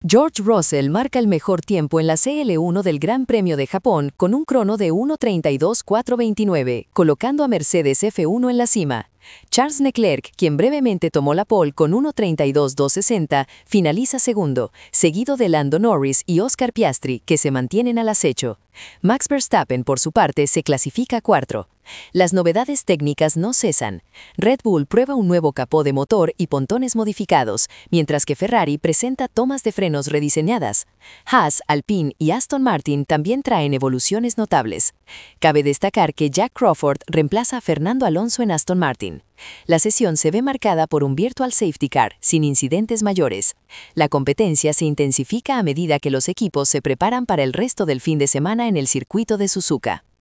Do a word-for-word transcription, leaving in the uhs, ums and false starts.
George Russell marca el mejor tiempo en la C L uno del Gran Premio de Japón con un crono de uno treinta y dos cuatro veintinueve, colocando a Mercedes F uno en la cima. Charles Leclerc, quien brevemente tomó la pole con uno treinta y dos dos sesenta, finaliza segundo, seguido de Lando Norris y Oscar Piastri, que se mantienen al acecho. Max Verstappen, por su parte, se clasifica cuarto. Las novedades técnicas no cesan. Red Bull prueba un nuevo capó de motor y pontones modificados, mientras que Ferrari presenta tomas de frenos rediseñadas. Haas, Alpine y Aston Martin también traen evoluciones notables. Cabe destacar que Jack Crawford reemplaza a Fernando Alonso en Aston Martin. La sesión se ve marcada por un virtual safety car, sin incidentes mayores. La competencia se intensifica a medida que los equipos se preparan para el resto del fin de semana en el circuito de Suzuka.